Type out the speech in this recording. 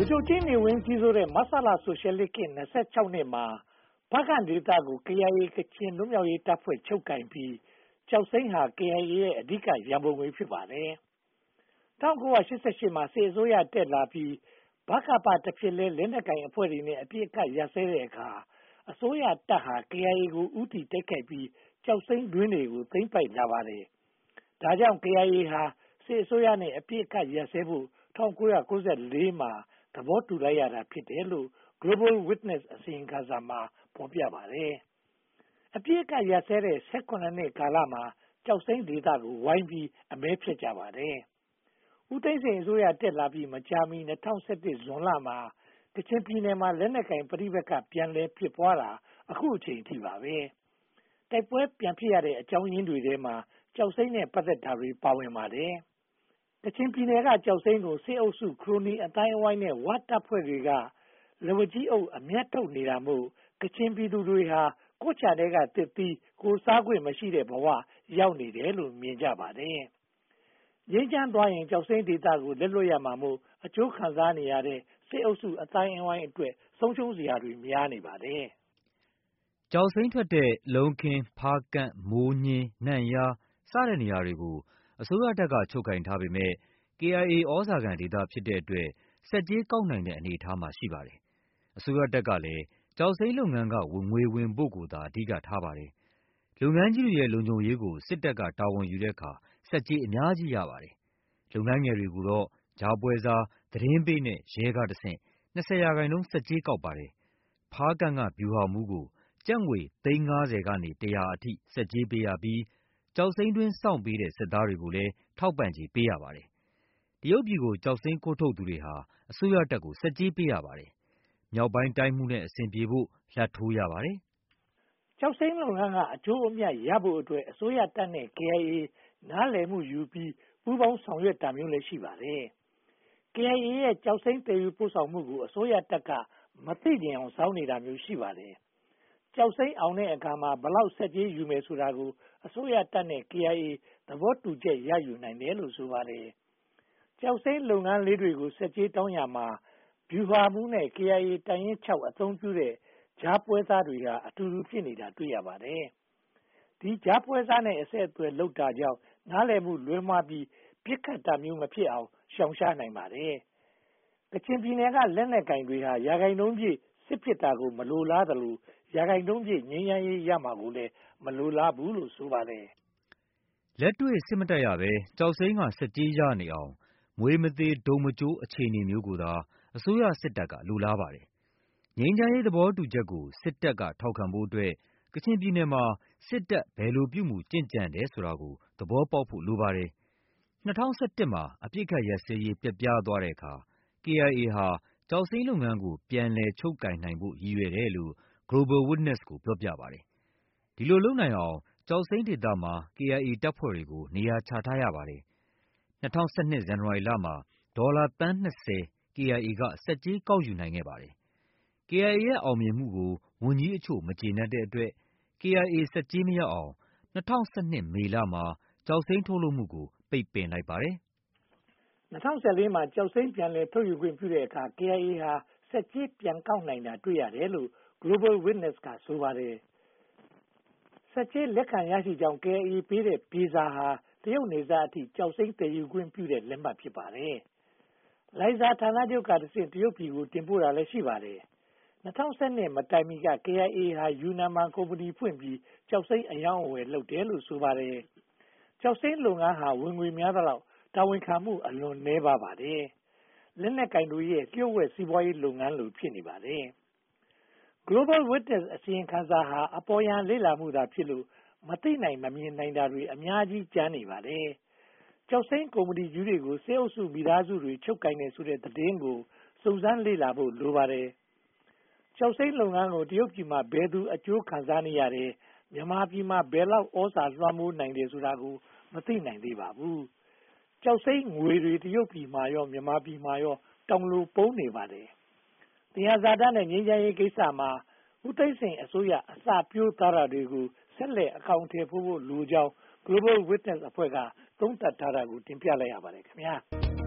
ချုပ်ကြီးနေဝင်းကြီးစိုးတဲ့မဆလာဆိုရှယ်လစ်ခေတ်26နှစ်မှာဖားကန့်ဒေသကို KIA ကချင်လွတ်မြောက်ရေးတပ်ဖွဲ့ချုပ်ကိုင်ပြီးကျောက်စိမ်းဟာ KIA ရဲ့အဓိကရန်ပုံငွေဖြစ်ပါတယ်။ 1988မှာစစ်အစိုးရတက်လာပြီးဗကပတဖြစ်လဲလက်နက်ကိုင်အဖွဲ့တွေနဲ့အပြစ်အခတ်ရပ်စဲတဲ့အခါအစိုးရတပ်ဟာ KIA ကိုဦးတည်တိုက်ခိုက်ပြီးကျောက်စိမ်းတွင်းတွေကိုသိမ်းပိုက်လာပါတယ်။ဒါကြောင့် KIA ဟာစစ်အစိုးရနဲ့အပြစ်အခတ်ရပ်စဲဖို့1994မှာသဘောတူလိုက်ရတာဖြစ်တယ်လို့ Global Witness အစီရင်ခံစာမှာဖော်ပြပါတယ်။အပြစ်အခတ်ရပ်စဲတဲ့18နှစ်ကာလမှာကျောက်စိမ်းဒေသကိုဝိုင်းပြီးအမဲဖျက်ကြပါတယ်။ဦးသိန်းစိန်အစိုးရတက်လာပြီးမကြာမီ2011ဇွန်လမှာကချင်ပြည်နယ်မှာလက်နက်ကိုင်ပဋိပက္ခပြန်လည်ဖြစ်ပွားတာအခုအချိန်ထိပါပဲ။တိုက်ပွဲပြန်ဖြစ်ရတဲ့အကြောင်းရင်းတွေထဲမှာကျောက်စိမ်းနဲ့ပတ်သက်တာတွေပါဝင်ပါတယ်။ကချင်ပြည်နယ်ကကျောက်စိမ်းကိုစစ်အုပ်စုခရိုနီအတိုင်းအဝိုင်းနဲ့ဝါတပ်ဖွဲ့တွေကလက်ဝါးကြီးအုပ်အမျက်ထုတ်နေတာမို့ကချင်ပြည်သူတွေဟာကိုယ်ချတဲ့ကတစ်ပြီးကိုစားခွင့်မရှိတဲ့ဘဝရောက်နေတယ်လို့မြင်ကြပါတယ်။ငြိမ်းချမ်းသွားရင်ကျောက်စိမ်းဒေသကိုလက်လွတ်ရမှာမို့အကျိုးခံစားနေရတဲ့စစ်အုပ်စုအတိုင်းအဝိုင်းအတွက်ဆုံးရှုံးစရာတွေများနေပါတယ်။ကျောက်စိမ်းထွက်တဲ့လုံးခင်းဖားကန့်မိုးညှင်းနန့်ယားစတဲ့နေရာတွေကိုအစိုးရတပ်ကချုပ်ကိုင်ထားပေမဲ့ KIA ဩဇာခံဒေသဖြစ်တဲ့အတွက်ဆက်ကြေးကောက်နိုင်တဲ့အနေအထားမှာရှိပါတယ်။အစိုးရတပ်ကလည်းကျောက်စိမ်းလုပ်ငန်းကငွေဝင်ဖို့ကိုသာအဓိကထားပါတယ်။လုပ်ငန်းကြီးတွေရဲ့လုံခြုံရေးကိုစစ်တပ်ကတာဝန်ယူတဲ့အခါဆက်ကြေးအများကြီးရပါတယ်။လုပ်ငန်းငယ်တွေကိုတော့ကြားပွဲစားသတင်းပေးနဲ့ရဲကတဆင့်20% ဆက်ကြေးကောက်ပါတယ်။ဖားကန့်ကဗျူဟာမှူးကိုကျပ်ငွေသိန်း50ကနေ100အထိဆက်ကြေးပေးရပြီးကျောက်စိမ်းတွင်းစောင့်ပေးတဲ့စစ်သားတွေကိုလည်းထောက်ပံ့ကြေးပေးရပါတယ်။တရုတ်ပြည်ကိုကျောက်စိမ်းခိုးထုတ်သူတွေဟာအစိုးရတပ်ကိုဆက်ကြေးပေးရပါတယ်။မြောက်ပိုင်းတိုင်းမှုနဲ့အဆင်ပြေဖို့လာဘ်ထိုးရပါတယ်။ကျောက်စိမ်းလုပ်ငန်းကအကျိုးအမြတ်ရဖို့အတွက်အစိုးရတပ်နဲ့ KIA နားလည်မှုယူပြီးပူးပေါင်းဆောင်ရွက်တာမျိုးလည်းရှိပါတယ်။ KIA ရဲ့ကျောက်စိမ်းတည်ယူပို့ဆောင်မှုကိုအစိုးရတပ်ကမသိကျင်အောင်စောင့်နေတာမျိုးရှိပါတယ်။ကျောက်စိမ်းအောင်တဲ့အခါမှာဘယ်လောက်ဆက်ကြေးယူမယ်ဆိုတာကိုအစိုးရတပ်နဲ့ KIA သဘောတူချက်ရယူနိုင်တယ်လို့ဆိုပါတယ်။ကျောက်စိမ်းလုပ်ငန်းလေးတွေကိုဆက်ကြေးတောင်းရမှာဗျူဟာမှူးနဲ့ KIA တပ်ရင်း6အသုံးပြုတဲ့ကြားပွဲစားတွေဟာအတူတူဖြစ်နေတာတွေ့ရပါတယ်။ဒီကြားပွဲစားနဲ့အဆက်အသွယ်လုပ်တာကြောင့်နားလည်မှုလွဲမှားပြီးပြစ်ခတ်တာမျိုးမဖြစ်အောင်ရှောင်ရှားနိုင်ပါတယ်။ကချင်ပြည်နယ်ကလက်နက်ကိုင်တွေဟာရာဂိုင်နှုန်းပြည့်စစ်ဖြစ်တာကိုမလိုလားသလိုရာဂိုင်နှုန်းပြည့်ငြိမ်းချမ်းရေးရမှာကိုလည်းမလိုလားဘူးလို့ဆိုပါတယ်။လက်တွေ့စစ်မတိုက်ရဘဲကျောက်စိမ်းကဆက်ကြေးရနေအောင်မွေးမသေးဒုံမကျိုးအခြေအနေမျိုးကိုသာအစိုးရစစ်တပ်ကလိုလားပါတယ်။ငြိမ်းချမ်းရေးသဘောတူချက်ကိုစစ်တပ်ကထောက်ခံဖို့အတွက်ကချင်ပြည်နယ်မှာစစ်တပ်ဘယ်လိုပြုမှုကျင့်ကြံတယ်ဆိုတာကိုသဘောပေါက်ဖို့လိုပါတယ်။2011မှာအပြစ်ခတ်ရပ်စဲရေးပျက်ပြားသွားတဲ့အခါ KIA ဟာကျောက်စိမ်းလုပ်ငန်းကိုပြန်လည်ချုပ်ကိုင်နိုင်ဖို့ရည်ရွယ်တယ်လို့ Global Witness ကိုပြောပြပါတယ်။ဒီလိုလုပ်နိုင်အောင်ကျောက်စိမ်းဒေသမှာ KIA တပ်ဖွဲ့တွေကိုနေရာချထားရပါတယ်။2012ဇန်နဝါရီလမှာဒေါ်လာသန်း20 KIA ကဆက်ကြေးကောက်ယူနိုင်ခဲ့ပါတယ်။ KIA ရဲ့အောင်မြင်မှုကိုဝန်ကြီးအချို့မကျေနပ်တဲ့အတွက် KIA ဆက်ကြေးမရအောင်2012မေလမှာကျောက်စိမ်းထုတ်လုပ်မှုကိုပိတ်ပင်လိုက်ပါတယ်။2014မှာကျောက်စိမ်းပြန်လည်ထုတ်ယူခွင့်ပြုတဲ့အခါ KIA ဟာဆက်ကြေးပြန်ကောက်နိုင်တာတွေ့ရတယ်လို့ Global Witness ကဆိုပါတယ်။ဆက်ကြေးလက်ခံရရှိကြောင်း KIA ပေးတဲ့ပြေစာဟာတရုတ်နယ်စပ်အထိကျောက်စိမ်းတည်ယူခွင့်ပြုတဲ့လက်မှတ်ဖြစ်ပါတယ်။လိုင်ဇာဌာနချုပ်ကတဆင့်တရုတ်ပြည်ကိုတင်ပို့တာလည်းရှိပါတယ်။2012မတိုင်မီက KIA ဟာယူနန်မှာကုမ္ပဏီဖွင့်ပြီးကျောက်စိမ်းအရောင်းအဝယ်လုပ်တယ်လို့ဆိုပါတယ်။ကျောက်စိမ်းလုပ်ငန်းဟာဝင်ငွေများသလောက်တာဝန်ခံမှုအလွန်နည်းပါးပါတယ်။လက်နက်ကိုင်တွေရဲ့လျှို့ဝှက်စီးပွားရေးလုပ်ငန်းလိုဖြစ်နေပါတယ်။ Global Witness အစီရင်ခံစာဟာအပေါ်ယံလေ့လာမှုသာဖြစ်လို့မသိနိုင်မမြင်နိုင်တာတွေအများကြီးကျန်နေပါတယ်။ကျောက်စိမ်းကုမ္ပဏီကြီးတွေကိုစစ်အုပ်စုမိသားစုတွေချုပ်ကိုင်တယ်ဆိုတဲ့သတင်းကိုစုံစမ်းလေ့လာဖို့လိုပါတယ်။ကျောက်စိမ်းလုပ်ငန်းကိုတရုတ်ပြည်မှာဘယ်သူအကျိုးခံစားနေရတယ်မြန်မာပြည်မှာဘယ်လောက်ဩဇာလွှမ်းမိုးနိုင်တယ်ဆိုတာကိုမသိနိုင်သေးပါဘူး။ကျောက်စိမ်းငွေတွေတရုတ်ပြည်မှာရောမြန်မာပြည်မှာရောတောင်လိုပုံနေပါတယ်။တရားဇာတနဲ့ငြိမ်းချမ်းရေးကိစ္စမှာဦးသိန်းစိန်အစိုးရအစပျိုးသားတာတွေကိုဆက်လက်အကောင့်ထဲပို့ဖို့လိုကြောင်း Global Witness အဖွဲ့ကသုံးသပ်ထားတာကိုတင်ပြလိုက်ရပါတယ်ခင်ဗျာ။